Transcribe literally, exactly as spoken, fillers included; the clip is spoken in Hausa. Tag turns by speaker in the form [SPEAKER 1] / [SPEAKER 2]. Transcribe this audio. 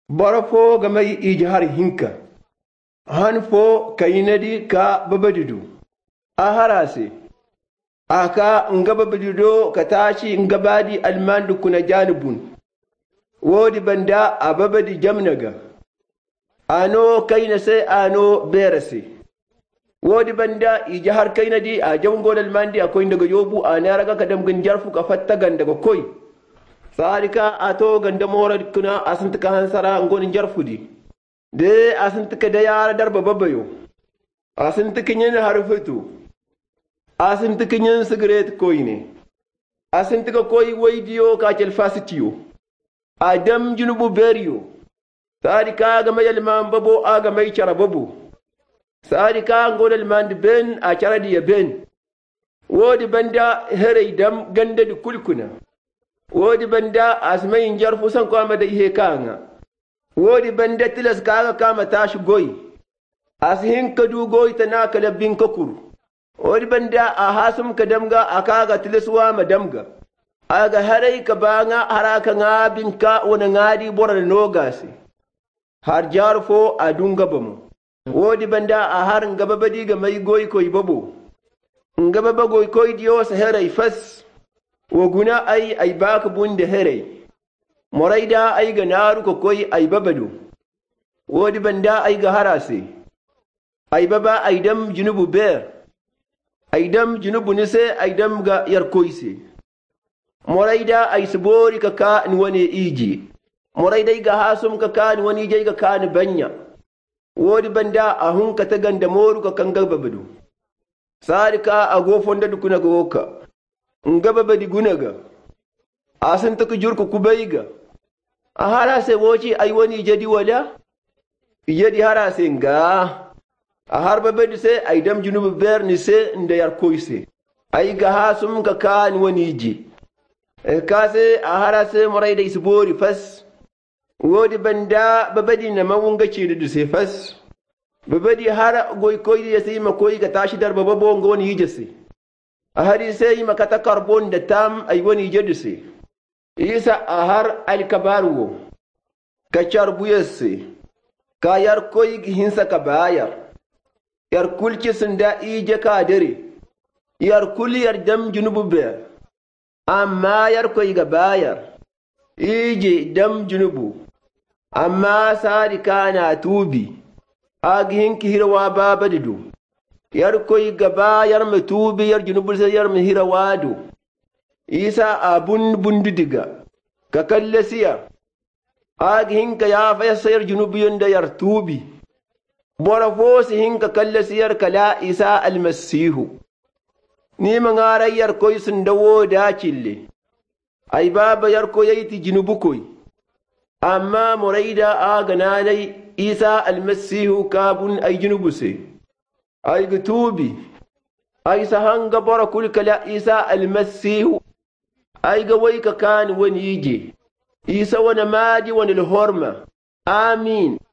[SPEAKER 1] Bara fo ga mai iji har hinka. Han fo ka yinadi ka babadidu. A harase. Aka nga babadido ka tashi nga badi almandu kuna janibun. Wodi banda a babadi jamnaga. Ano kaina sai ano berase. Wodi banda iji har kaina di a jamgol almandi akoy daga yobu a naraga ka damgin jarfu ka fattagan daga koi. Sarika ato ganda mora kuna asintika hansara ngonin jarfudi. De asintika da yara darba babayo. Asintika yin harfitu. Asintika yin sigaret koine. Asintika koi waidiyo ka kelfasitiyo. Adam junubu beriyo. Sarika ga mayal man babo aga mai cara babo. Sarika ngonal man ben a cara diya ben. Wodi banda here dam ganda di kulkuna. Wodi banda asmayin jarfu san kwama da ihe kanga. Wodi banda tilas kaga kama tashi goyi. Asihin kadu goyi ta naka labbin kakuru. Wodi banda a hasum ka damga a kaga tilaswa ma damga. Aga harai ka banga haraka nga binka wani ngadi bora nogasi. Har jarfo a dunga bamu. Wodi banda a har ngaba badi ga mai goyi koyi babo. Ngaba ba goyi koyi diyo sa harai fas. Waguna ai ai baka bunda here moraida ai ga naru ko koi ai babado wodi banda ai ga harase ai baba ai dam junubu ber ai dam junubu nise ai dam ga yar koise moraida ai subori ka ka ni wani iji moraida ga hasum ka ka ni wani je ga ka ni banya wodi banda a hun ka ta ganda moru ka kan ga babado sarika a gofon da dukuna ga woka ngaba badi gunaga asin ta kujurku kubaiga a harase woci ai wani jadi wala yadi harase nga a harba badi sai ai dam junubu ber ni sai inda yar koise ai ga hasum ka kan wani ji e kase a harase morai da isbori fas wodi banda babadi na mawunga ce da sai fas babadi har goy koyi ya sai makoyi ga tashi darba babo ngoni yijese a hari sai makata karbon da tam ai wani jeduse isa a har alkabarwo ka charbuyese ka yar koy hinsa ka bayar yar kulki da ije ka dare yar kul yar dam junubu be amma yar koy ga bayar ije dam junubu amma sari kana tubi aghin ki hirwa babadidu yar koy gaba yar mutubi yar junubul sai yar mihira wado isa abun bundudiga ka kallasiya aghin ka ya fa sayar junubiyon da yar tubi bora fosi hin ka kallasiyar kala isa almasihu ni mangara yar koy sun dawo da kille ai baba yar koy yiti junubu koy amma muraida agana nai isa almasihu kabun ay junubu sai ay gutubi ay sahanga bara kulka la isa almasihu ay ga wai ka kan wani yije isa wani madi wani horma amin